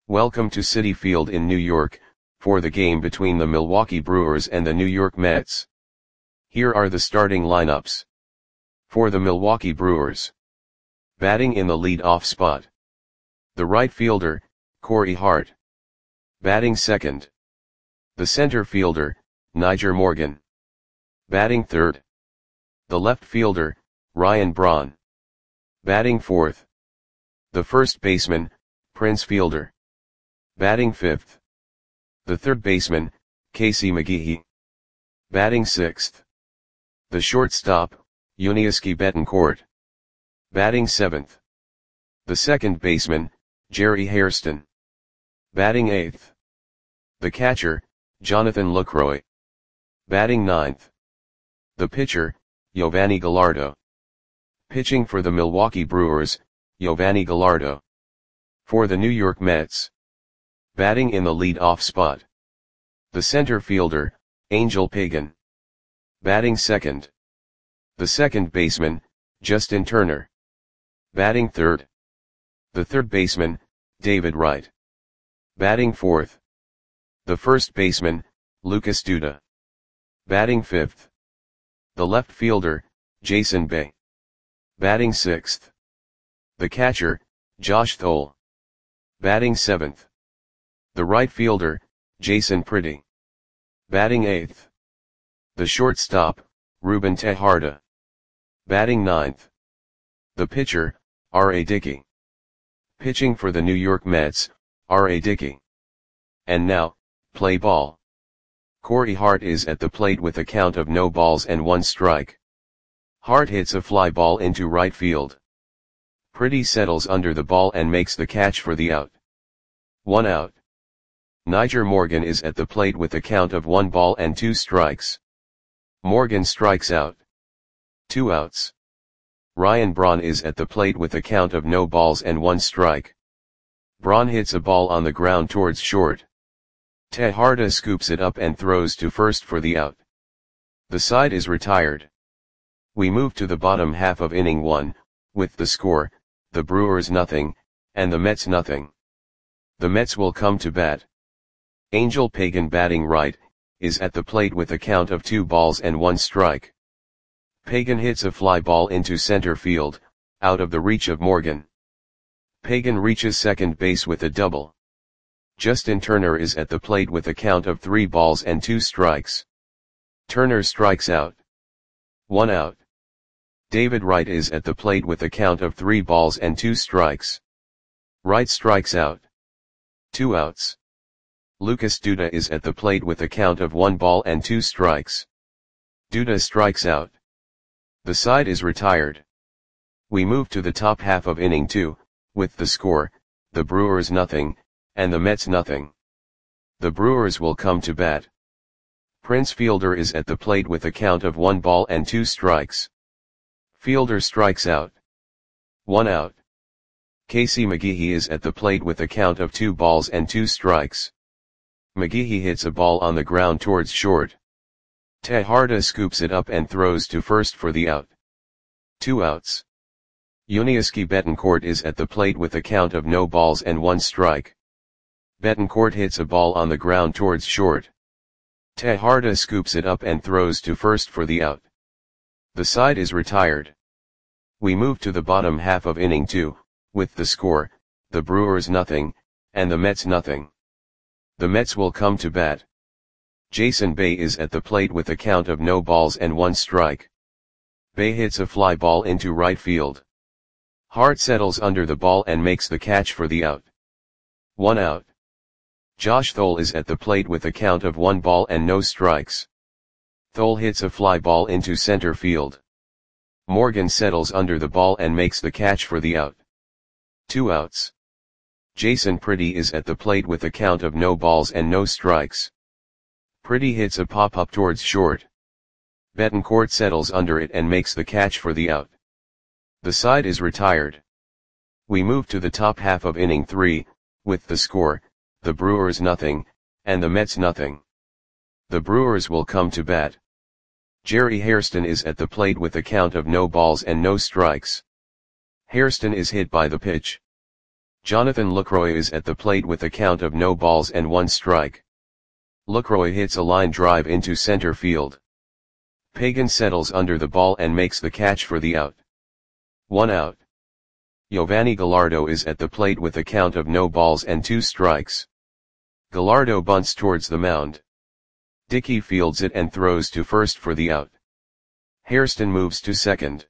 Welcome to Citi Field in New York, for the game between the Milwaukee Brewers and the New York Mets. Here are the starting lineups. For the Milwaukee Brewers. Batting in the lead-off spot. The right fielder, Corey Hart. Batting second. The center fielder, Nyjer Morgan. Batting third. The left fielder, Ryan Braun. Batting fourth. The first baseman, Prince Fielder. Batting fifth. The third baseman, Casey McGehee. Batting sixth. The shortstop, Yuniesky Betancourt. Batting seventh. The second baseman, Jerry Hairston. Batting eighth. The catcher, Jonathan Lucroy. Batting ninth. The pitcher, Yovani Gallardo. Pitching for the Milwaukee Brewers, Yovani Gallardo. For the New York Mets. Batting in the lead-off spot. The center fielder, Angel Pagan. Batting second. The second baseman, Justin Turner. Batting third. The third baseman, David Wright. Batting fourth. The first baseman, Lucas Duda. Batting fifth. The left fielder, Jason Bay. Batting sixth. The catcher, Josh Thole. Batting seventh. The right fielder, Jason Pretty. Batting eighth. The shortstop, Ruben Tejada. Batting ninth. The pitcher, R.A. Dickey. Pitching for the New York Mets, R.A. Dickey. And now, play ball. Corey Hart is at the plate with a count of no balls and one strike. Hart hits a fly ball into right field. Pretty settles under the ball and makes the catch for the out. 1 out. Nyjer Morgan is at the plate with a count of 1 ball and 2 strikes. Morgan strikes out. 2 outs. Ryan Braun is at the plate with a count of no balls and 1 strike. Braun hits a ball on the ground towards short. Tejada scoops it up and throws to first for the out. The side is retired. We move to the bottom half of inning 1, with the score, the Brewers nothing, and the Mets nothing. The Mets will come to bat. Angel Pagan batting right, is at the plate with a count of 2 balls and 1 strike. Pagan hits a fly ball into center field, out of the reach of Morgan. Pagan reaches second base with a double. Justin Turner is at the plate with a count of 3 balls and 2 strikes. Turner strikes out. 1 out. David Wright is at the plate with a count of 3 balls and 2 strikes. Wright strikes out. 2 outs. Lucas Duda is at the plate with a count of 1 ball and 2 strikes. Duda strikes out. The side is retired. We move to the top half of inning 2, with the score, the Brewers nothing, and the Mets nothing. The Brewers will come to bat. Prince Fielder is at the plate with a count of 1 ball and 2 strikes. Fielder strikes out. 1 out. Casey McGehee is at the plate with a count of 2 balls and 2 strikes. McGehee hits a ball on the ground towards short. Tejada scoops it up and throws to first for the out. 2 outs. Yuniesky Betancourt is at the plate with a count of no balls and 1 strike. Betancourt hits a ball on the ground towards short. Tejada scoops it up and throws to first for the out. The side is retired. We move to the bottom half of inning 2, with the score, the Brewers nothing, and the Mets nothing. The Mets will come to bat. Jason Bay is at the plate with a count of no balls and 1 strike. Bay hits a fly ball into right field. Hart settles under the ball and makes the catch for the out. 1 out. Josh Thole is at the plate with a count of 1 ball and no strikes. Thole hits a fly ball into center field. Morgan settles under the ball and makes the catch for the out. 2 outs. Jason Pretty is at the plate with a count of no balls and no strikes. Pretty hits a pop-up towards short. Betancourt settles under it and makes the catch for the out. The side is retired. We move to the top half of inning 3, with the score, the Brewers nothing, and the Mets nothing. The Brewers will come to bat. Jerry Hairston is at the plate with a count of no balls and no strikes. Hairston is hit by the pitch. Jonathan Lucroy is at the plate with a count of no balls and 1 strike. Lucroy hits a line drive into center field. Pagan settles under the ball and makes the catch for the out. 1 out. Giovanni Gallardo is at the plate with a count of no balls and 2 strikes. Gallardo bunts towards the mound. Dickey fields it and throws to first for the out. Hairston moves to second.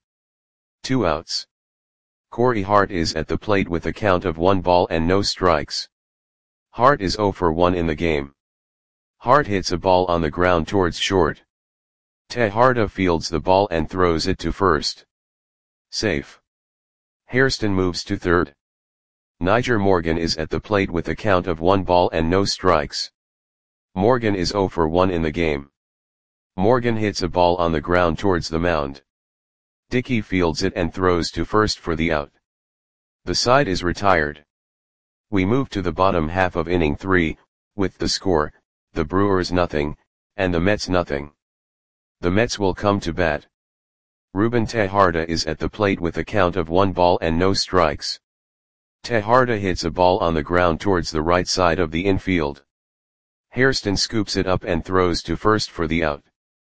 2 outs. Corey Hart is at the plate with a count of 1 ball and no strikes. Hart is 0 for 1 in the game. Hart hits a ball on the ground towards short. Tejada fields the ball and throws it to first. Safe. Hairston moves to third. Niger Morgan is at the plate with a count of 1 ball and no strikes. Morgan is 0 for 1 in the game. Morgan hits a ball on the ground towards the mound. Dickey fields it and throws to first for the out. The side is retired. We move to the bottom half of inning 3, with the score, the Brewers nothing, and the Mets nothing. The Mets will come to bat. Ruben Tejada is at the plate with a count of 1 ball and no strikes. Tejada hits a ball on the ground towards the right side of the infield. Hairston scoops it up and throws to first for the out.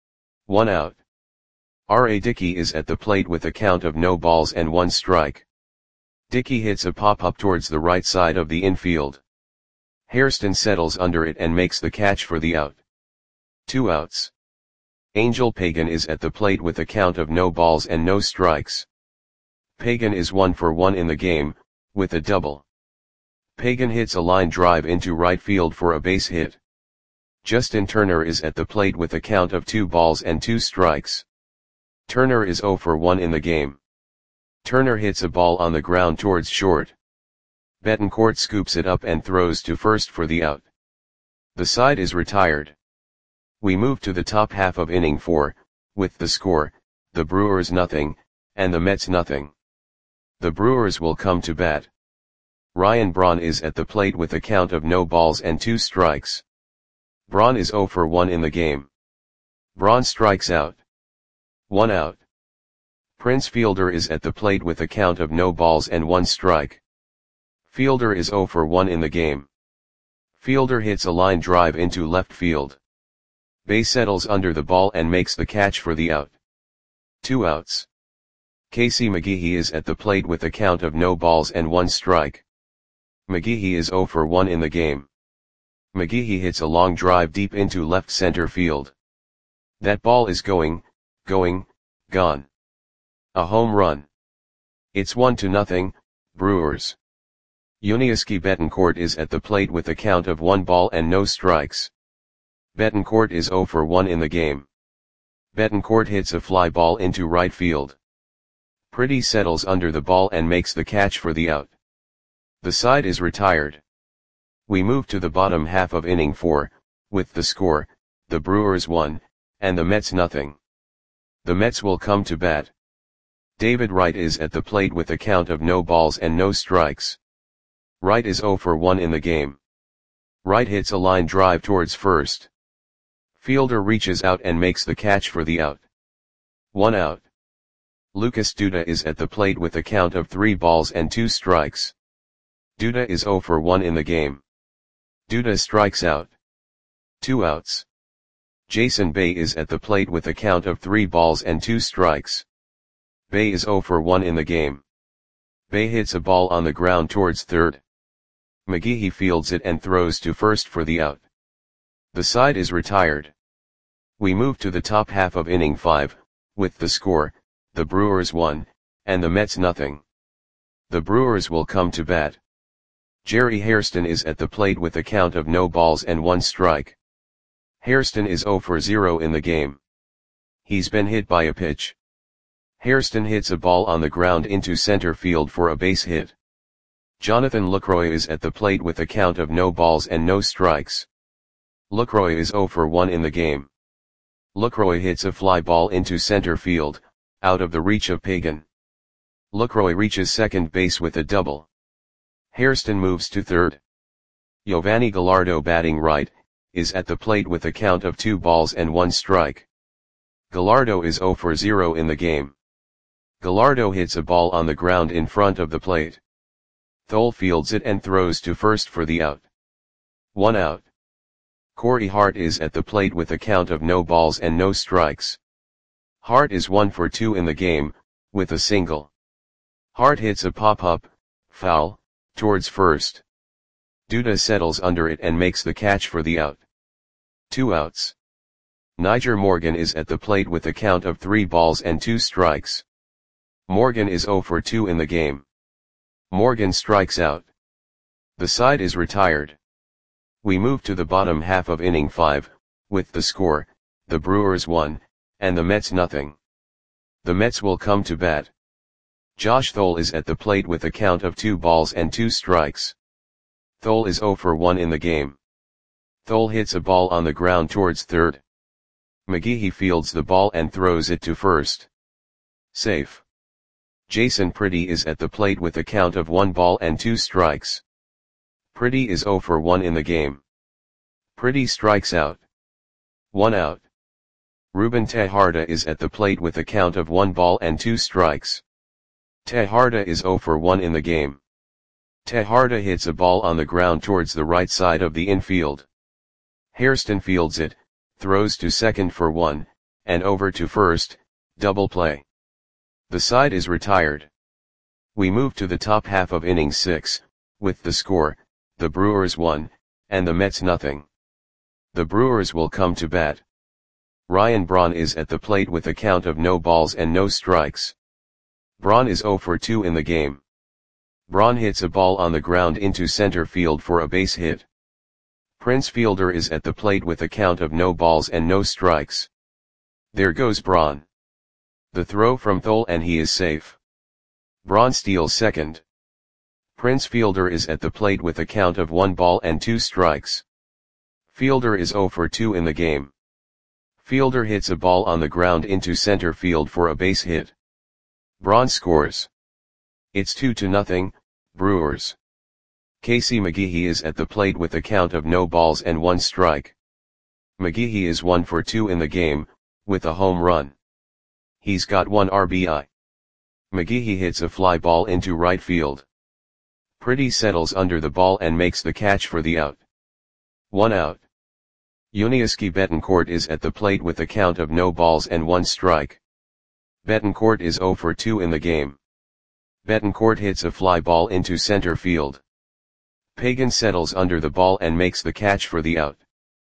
1 out. R.A. Dickey is at the plate with a count of no balls and 1 strike. Dickey hits a pop-up towards the right side of the infield. Hairston settles under it and makes the catch for the out. 2 outs. Angel Pagan is at the plate with a count of no balls and no strikes. Pagan is 1 for 1 in the game, with a double. Pagan hits a line drive into right field for a base hit. Justin Turner is at the plate with a count of 2 balls and 2 strikes. Turner is 0 for 1 in the game. Turner hits a ball on the ground towards short. Betancourt scoops it up and throws to first for the out. The side is retired. We move to the top half of inning 4, with the score, the Brewers nothing, and the Mets nothing. The Brewers will come to bat. Ryan Braun is at the plate with a count of no balls and 2 strikes. Braun is 0 for 1 in the game. Braun strikes out. 1 out. Prince Fielder is at the plate with a count of no balls and 1 strike. Fielder is 0 for 1 in the game. Fielder hits a line drive into left field. Bay settles under the ball and makes the catch for the out. 2 outs. Casey McGehee is at the plate with a count of no balls and 1 strike. McGehee is 0 for 1 in the game. McGehee hits a long drive deep into left center field. That ball is gone. A home run. It's 1-0, Brewers. Yuniesky Betancourt is at the plate with a count of 1 ball and no strikes. Betancourt is 0 for 1 in the game. Betancourt hits a fly ball into right field. Pretty settles under the ball and makes the catch for the out. The side is retired. We move to the bottom half of inning 4, with the score, the Brewers 1, and the Mets nothing. The Mets will come to bat. David Wright is at the plate with a count of no balls and no strikes. Wright is 0 for 1 in the game. Wright hits a line drive towards first. Fielder reaches out and makes the catch for the out. 1 out. Lucas Duda is at the plate with a count of 3 balls and 2 strikes. Duda is 0 for 1 in the game. Duda strikes out. 2 outs. Jason Bay is at the plate with a count of 3 balls and 2 strikes. Bay is 0 for 1 in the game. Bay hits a ball on the ground towards third. McGehee fields it and throws to first for the out. The side is retired. We move to the top half of inning 5, with the score, the Brewers 1, and the Mets nothing. The Brewers will come to bat. Jerry Hairston is at the plate with a count of no balls and 1 strike. Hairston is 0 for 0 in the game. He's been hit by a pitch. Hairston hits a ball on the ground into center field for a base hit. Jonathan Lucroy is at the plate with a count of no balls and no strikes. Lucroy is 0 for 1 in the game. Lucroy hits a fly ball into center field, out of the reach of Pagan. Lucroy reaches second base with a double. Hairston moves to third. Giovanni Gallardo, batting right, is at the plate with a count of 2 balls and 1 strike. Gallardo is 0 for 0 in the game. Gallardo hits a ball on the ground in front of the plate. Thole fields it and throws to first for the out. 1 out. Corey Hart is at the plate with a count of no balls and no strikes. Hart is 1 for 2 in the game, with a single. Hart hits a pop-up, foul, towards first. Duda settles under it and makes the catch for the out. 2 outs. Niger Morgan is at the plate with a count of 3 balls and 2 strikes. Morgan is 0 for 2 in the game. Morgan strikes out. The side is retired. We move to the bottom half of inning 5, with the score, the Brewers 1, and the Mets nothing. The Mets will come to bat. Josh Thole is at the plate with a count of 2 balls and 2 strikes. Thole is 0 for 1 in the game. Thole hits a ball on the ground towards third. McGehee fields the ball and throws it to first. Safe. Jason Pretty is at the plate with a count of 1 ball and 2 strikes. Pretty is 0 for 1 in the game. Pretty strikes out. 1 out. Ruben Tejada is at the plate with a count of 1 ball and 2 strikes. Tejada is 0 for 1 in the game. Tejada hits a ball on the ground towards the right side of the infield. Hairston fields it, throws to second for 1, and over to first, double play. The side is retired. We move to the top half of inning 6, with the score, the Brewers 1, and the Mets nothing. The Brewers will come to bat. Ryan Braun is at the plate with a count of no balls and no strikes. Braun is 0 for 2 in the game. Braun hits a ball on the ground into center field for a base hit. Prince Fielder is at the plate with a count of no balls and no strikes. There goes Braun. The throw from Thole and he is safe. Braun steals second. Prince Fielder is at the plate with a count of 1 ball and 2 strikes. Fielder is 0 for 2 in the game. Fielder hits a ball on the ground into center field for a base hit. Braun scores. It's 2-0, Brewers. Casey McGehee is at the plate with a count of no balls and 1 strike. McGehee is 1 for 2 in the game, with a home run. He's got 1 RBI. McGehee hits a fly ball into right field. Pretty settles under the ball and makes the catch for the out. 1 out. Yuniesky Betancourt is at the plate with a count of no balls and 1 strike. Betancourt is 0 for 2 in the game. Betancourt hits a fly ball into center field. Pagan settles under the ball and makes the catch for the out.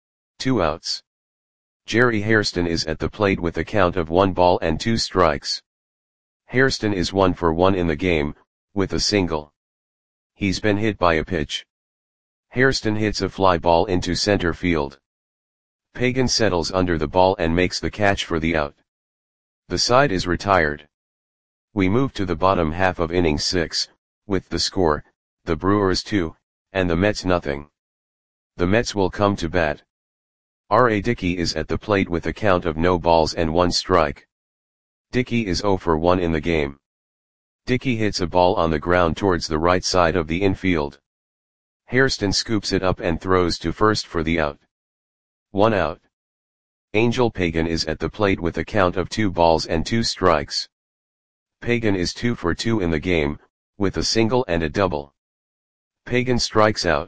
2 outs. Jerry Hairston is at the plate with a count of 1 ball and 2 strikes. Hairston is 1 for 1 in the game, with a single. He's been hit by a pitch. Hairston hits a fly ball into center field. Pagan settles under the ball and makes the catch for the out. The side is retired. We move to the bottom half of inning 6, with the score, the Brewers 2, and the Mets nothing. The Mets will come to bat. R.A. Dickey is at the plate with a count of no balls and 1 strike. Dickey is 0 for 1 in the game. Dickey hits a ball on the ground towards the right side of the infield. Hairston scoops it up and throws to first for the out. 1 out. Angel Pagan is at the plate with a count of 2 balls and 2 strikes. Pagan is 2 for 2 in the game, with a single and a double. Pagan strikes out.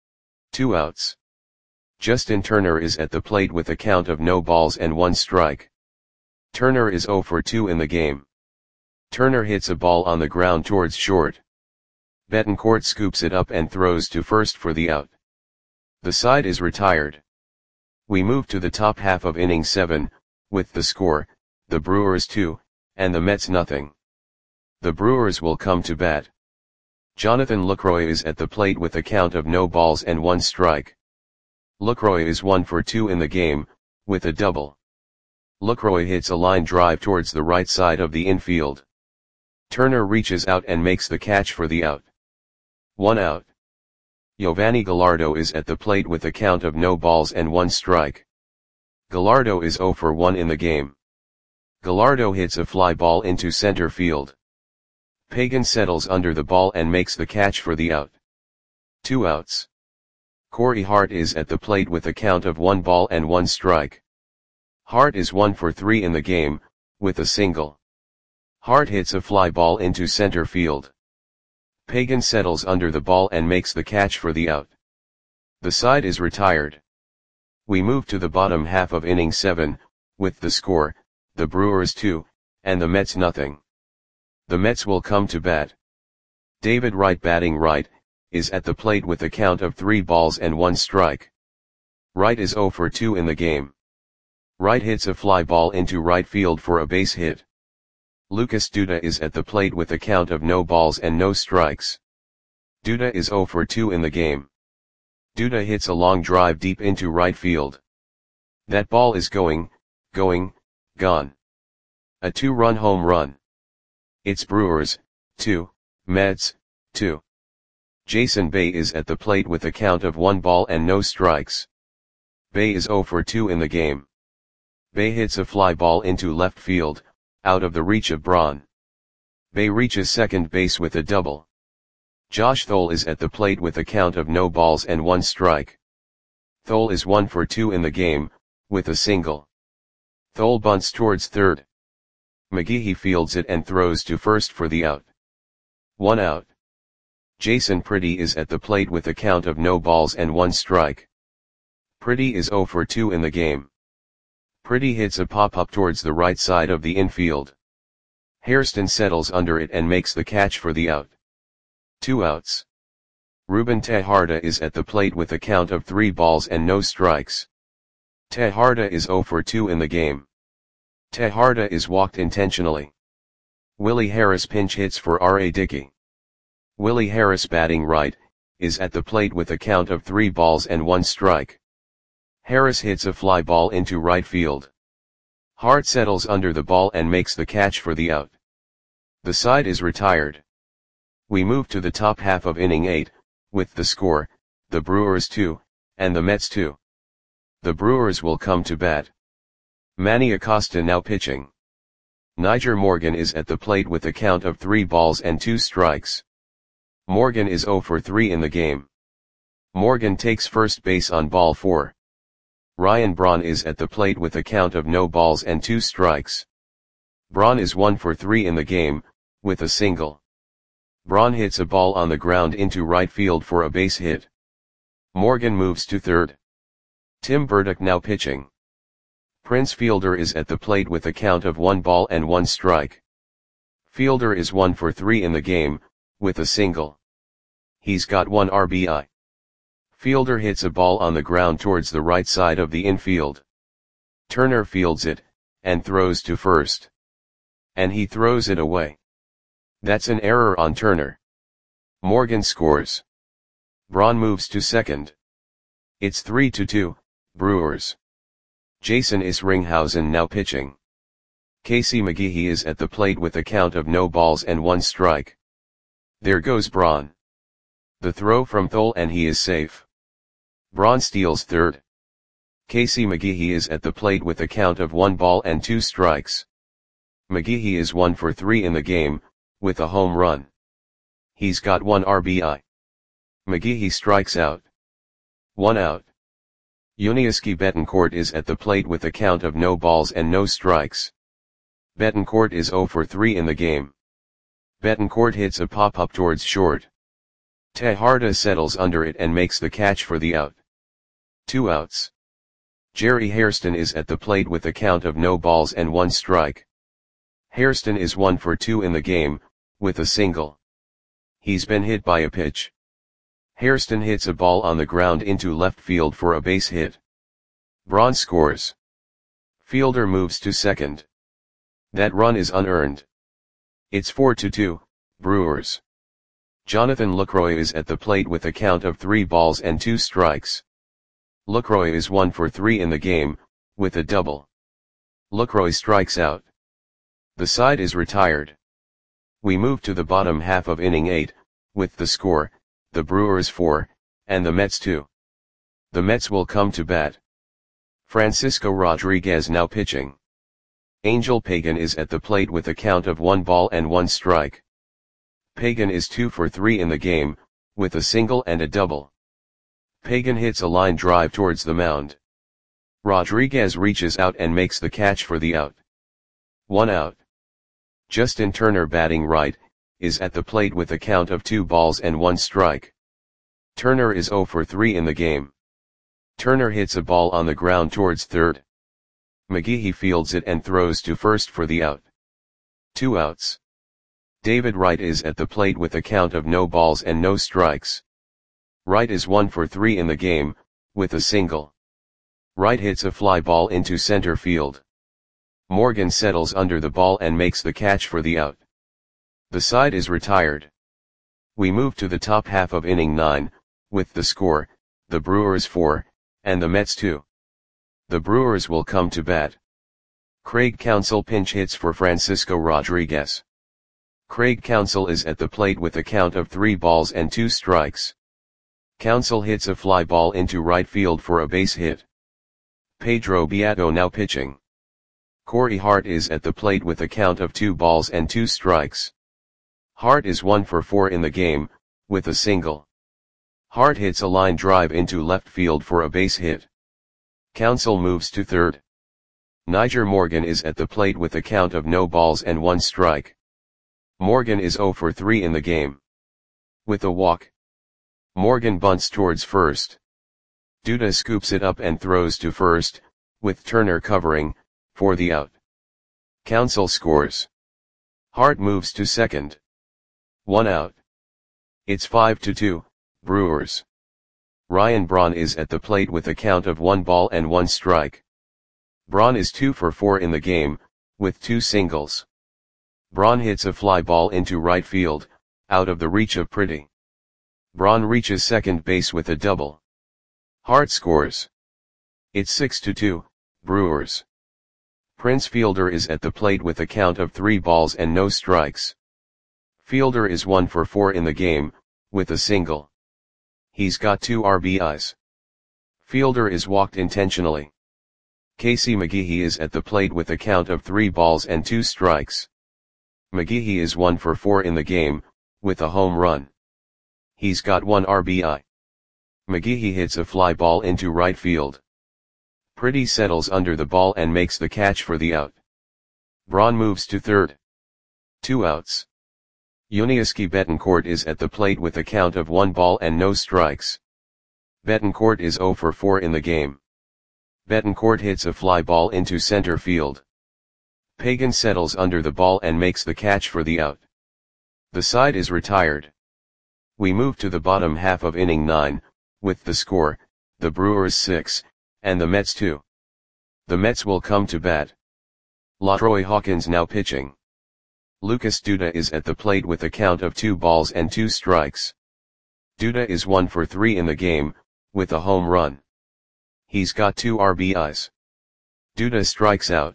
2 outs. Justin Turner is at the plate with a count of no balls and 1 strike. Turner is 0 for 2 in the game. Turner hits a ball on the ground towards short. Betancourt scoops it up and throws to first for the out. The side is retired. We move to the top half of inning 7, with the score, the Brewers 2, and the Mets nothing. The Brewers will come to bat. Jonathan Lucroy is at the plate with a count of no balls and 1 strike. Lucroy is 1 for 2 in the game, with a double. Lucroy hits a line drive towards the right side of the infield. Turner reaches out and makes the catch for the out. 1 out. Giovanni Gallardo is at the plate with a count of no balls and 1 strike. Gallardo is 0 for 1 in the game. Gallardo hits a fly ball into center field. Pagan settles under the ball and makes the catch for the out. 2 outs. Corey Hart is at the plate with a count of 1 ball and 1 strike. Hart is 1 for 3 in the game, with a single. Hart hits a fly ball into center field. Pagan settles under the ball and makes the catch for the out. The side is retired. We move to the bottom half of inning 7, with the score, the Brewers 2, and the Mets nothing. The Mets will come to bat. David Wright, batting right, is at the plate with a count of 3 balls and 1 strike. Wright is 0 for 2 in the game. Wright hits a fly ball into right field for a base hit. Lucas Duda is at the plate with a count of no balls and no strikes. Duda is 0 for 2 in the game. Duda hits a long drive deep into right field. That ball is gone. A 2-run home run. It's Brewers 2, Mets 2. Jason Bay is at the plate with a count of 1 ball and no strikes. Bay is 0 for 2 in the game. Bay hits a fly ball into left field, out of the reach of Braun. Bay reaches second base with a double. Josh Thole is at the plate with a count of no balls and 1 strike. Thole is 1 for 2 in the game, with a single. Thole bunts towards third. McGehee fields it and throws to first for the out. 1 out. Jason Pretty is at the plate with a count of no balls and 1 strike. Pretty is 0 for 2 in the game. Pretty hits a pop-up towards the right side of the infield. Hairston settles under it and makes the catch for the out. 2 outs. Ruben Tejada is at the plate with a count of 3 balls and no strikes. Tejada is 0 for 2 in the game. Tejada is walked intentionally. Willie Harris pinch hits for R.A. Dickey. Willie Harris, batting right, is at the plate with a count of 3 balls and 1 strike. Harris hits a fly ball into right field. Hart settles under the ball and makes the catch for the out. The side is retired. We move to the top half of inning 8, with the score, the Brewers 2, and the Mets 2. The Brewers will come to bat. Manny Acosta now pitching. Nyjer Morgan is at the plate with a count of 3 balls and 2 strikes. Morgan is 0 for 3 in the game. Morgan takes first base on ball 4. Ryan Braun is at the plate with a count of no balls and 2 strikes. Braun is 1 for 3 in the game, with a single. Braun hits a ball on the ground into right field for a base hit. Morgan moves to third. Tim Burdick now pitching. Prince Fielder is at the plate with a count of 1 ball and 1 strike. Fielder is 1 for 3 in the game, with a single. He's got 1 RBI. Fielder hits a ball on the ground towards the right side of the infield. Turner fields it, and throws to first. And he throws it away. That's an error on Turner. Morgan scores. Braun moves to second. It's 3-2, Brewers. Jason Isringhausen now pitching. Casey McGehee is at the plate with a count of no balls and 1 strike. There goes Braun. The throw from Thole and he is safe. Braun steals third. Casey McGehee is at the plate with a count of 1 ball and 2 strikes. McGehee is 1 for 3 in the game, with a home run. He's got 1 RBI. McGehee strikes out. 1 out. Yuniesky Betancourt is at the plate with a count of no balls and no strikes. Betancourt is 0 for 3 in the game. Betancourt hits a pop-up towards short. Tejada settles under it and makes the catch for the out. 2 outs. Jerry Hairston is at the plate with a count of no balls and 1 strike. Hairston is 1 for 2 in the game, with a single. He's been hit by a pitch. Hairston hits a ball on the ground into left field for a base hit. Braun scores. Fielder moves to second. That run is unearned. It's 4-2, Brewers. Jonathan Lucroy is at the plate with a count of 3 balls and 2 strikes. Lucroy is 1 for 3 in the game, with a double. Lucroy strikes out. The side is retired. We move to the bottom half of inning 8, with the score, the Brewers 4, and the Mets 2. The Mets will come to bat. Francisco Rodriguez now pitching. Angel Pagan is at the plate with a count of 1 ball and 1 strike. Pagan is 2 for 3 in the game, with a single and a double. Pagan hits a line drive towards the mound. Rodriguez reaches out and makes the catch for the out. 1 out. Justin Turner, batting right, is at the plate with a count of 2 balls and 1 strike. Turner is 0 for 3 in the game. Turner hits a ball on the ground towards third. McGehee fields it and throws to first for the out. 2 outs. David Wright is at the plate with a count of no balls and no strikes. Wright is 1 for 3 in the game, with a single. Wright hits a fly ball into center field. Morgan settles under the ball and makes the catch for the out. The side is retired. We move to the top half of inning 9, with the score, the Brewers 4, and the Mets 2. The Brewers will come to bat. Craig Counsell pinch hits for Francisco Rodriguez. Craig Counsell is at the plate with a count of 3 balls and 2 strikes. Counsell hits a fly ball into right field for a base hit. Pedro Beato now pitching. Corey Hart is at the plate with a count of 2 balls and 2 strikes. Hart is 1 for 4 in the game, with a single. Hart hits a line drive into left field for a base hit. Counsell moves to third. Nyjer Morgan is at the plate with a count of no balls and 1 strike. Morgan is 0 for 3 in the game. With a walk. Morgan bunts towards first. Duda scoops it up and throws to first, with Turner covering, for the out. Counsell scores. Hart moves to second. 1 out. It's 5-2, Brewers. Ryan Braun is at the plate with a count of 1 ball and 1 strike. Braun is 2 for 4 in the game, with 2 singles. Braun hits a fly ball into right field, out of the reach of Pretty. Braun reaches second base with a double. Hart scores. It's 6-2, Brewers. Prince Fielder is at the plate with a count of 3 balls and no strikes. Fielder is 1 for 4 in the game, with a single. He's got 2 RBIs. Fielder is walked intentionally. Casey McGehee is at the plate with a count of 3 balls and 2 strikes. McGehee is 1 for 4 in the game, with a home run. He's got 1 RBI. McGehee hits a fly ball into right field. Pretty settles under the ball and makes the catch for the out. Braun moves to third. 2 outs. Yuniesky Betancourt is at the plate with a count of 1 ball and no strikes. Betancourt is 0 for 4 in the game. Betancourt hits a fly ball into center field. Pagan settles under the ball and makes the catch for the out. The side is retired. We move to the bottom half of inning 9, with the score, the Brewers 6, and the Mets 2. The Mets will come to bat. LaTroy Hawkins now pitching. Lucas Duda is at the plate with a count of 2 balls and 2 strikes. Duda is 1 for 3 in the game, with a home run. He's got 2 RBIs. Duda strikes out.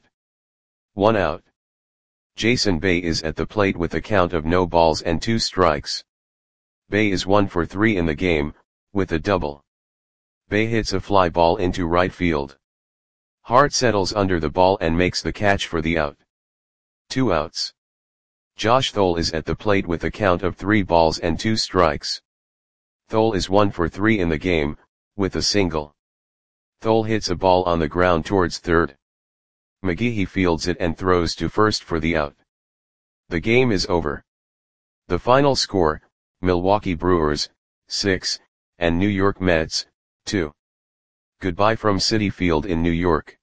1 out. Jason Bay is at the plate with a count of no balls and 2 strikes. Bay is 1 for 3 in the game, with a double. Bay hits a fly ball into right field. Hart settles under the ball and makes the catch for the out. 2 outs. Josh Thole is at the plate with a count of 3 balls and 2 strikes. Thole is 1 for 3 in the game, with a single. Thole hits a ball on the ground towards third. McGehee fields it and throws to first for the out. The game is over. The final score, Milwaukee Brewers, 6, and New York Mets, 2. Goodbye from Citi Field in New York.